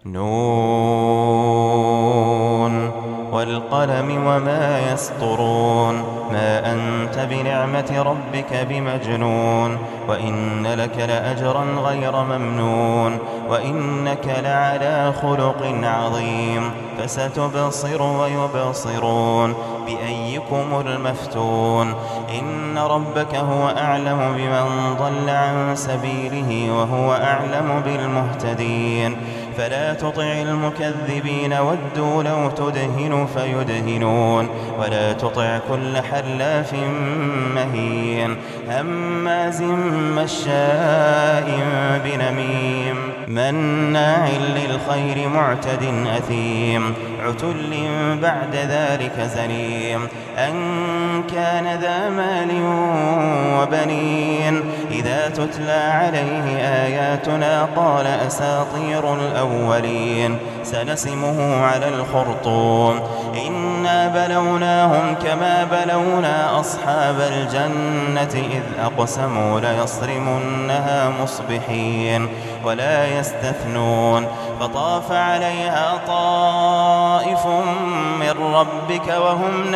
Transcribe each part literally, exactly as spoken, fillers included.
نون والقلم وما يسطرون ما أنت بنعمة ربك بمجنون وإن لك لأجرا غير ممنون وإنك لعلى خلق عظيم فستبصر ويبصرون بأيكم المفتون إن ربك هو أعلم بمن ضل عن سبيله وهو أعلم بالمهتدين فلا تطع المكذبين ودوا لو تدهن فيدهنون ولا تطع كل حلاف مهين هماز مشاء بنميم مناع للخير معتد أثيم عتل بعد ذلك زنيم أن كان ذا مال وبنين إذا تتلى عليه آياتنا قال أساطير الأولين سنسمه على الخرطوم إنا بلوناهم كما بلونا أصحاب الجنة إذ أقسموا ليصرمنها مصبحين ولا يستثنون فطاف عليها طائف من ربك وهم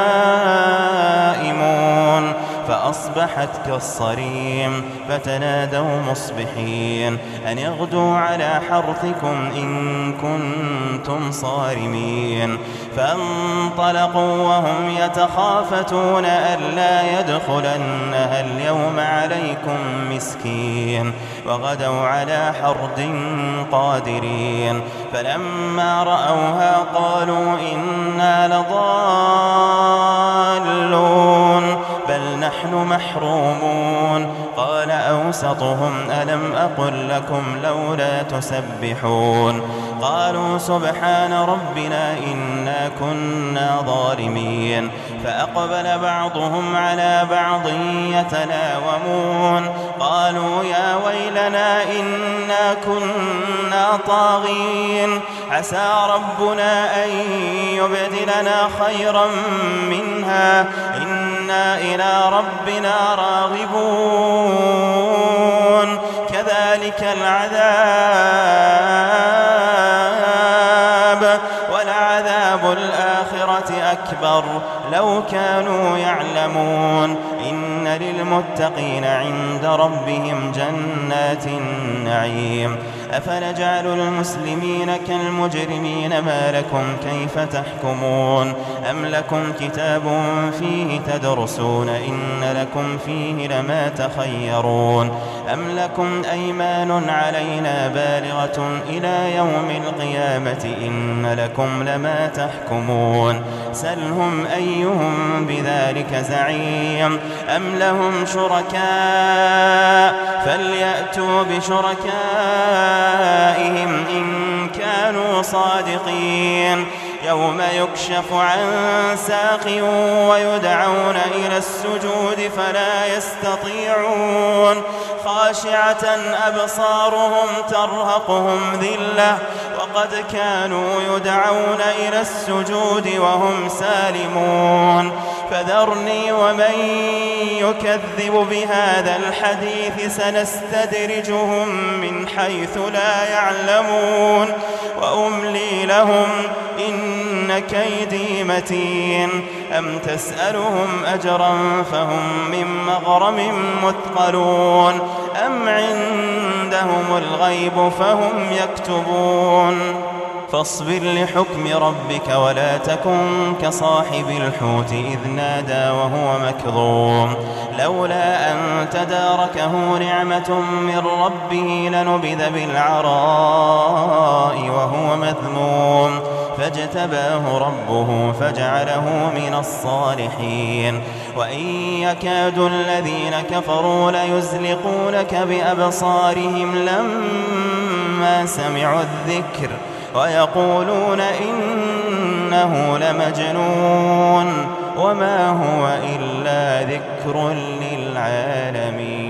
نائمون فأصبحت كالصريم فتنادوا مصبحين أن اغدوا على حرثكم إن كنتم صارمين فانطلقوا وهم يتخافتون ألا يدخلنها اليوم عليكم مسكين وغدوا على حرد قادرين فلما رأوها قالوا إنا لضالون بل نحن محرومون قال أوسطهم ألم أقل لكم لولا تسبحون قالوا سبحان ربنا إنا كنا ظالمين فأقبل بعضهم على بعض يتلاومون قالوا يا ويلنا إنا كنا طاغين عسى ربنا أن يبدلنا خيرا منها إنا إلى ربنا راغبون كذلك العذاب ولعذاب الآخرة أكبر لو كانوا يعلمون إن للمتقين عند ربهم جنات النعيم أفنجعل المسلمين كالمجرمين ما لكم كيف تحكمون أم لكم كتاب فيه تدرسون إن لكم فيه لما تخيرون أم لكم أيمان علينا بالغة إلى يوم القيامة إن لكم لما تحكمون سلهم أيهم بذلك زعيم أم لهم شركاء فليأتوا بشركائهم إن كانوا صادقين يوم يكشف عن ساق ويدعون إلى السجود فلا يستطيعون خاشعة أبصارهم ترهقهم ذلة وقد كانوا يدعون إلى السجود وهم سالمون فذرني ومن يكذب بهذا الحديث سنستدرجهم من حيث لا يعلمون وأملي لهم إن كيدي متين أم تسألهم أجرا فهم من مغرم مثقلون أم عندهم الغيب فهم يكتبون فاصبر لحكم ربك ولا تكن كصاحب الحوت إذ نادى وهو مكظوم لولا أن تداركه نعمة من ربه لنبذ بالعراء وهو مذموم فاجتباه ربه فجعله من الصالحين وإن يكاد الذين كفروا ليزلقونك بأبصارهم لما سمعوا الذكر ويقولون إنه لمجنون وما هو إلا ذكر للعالمين.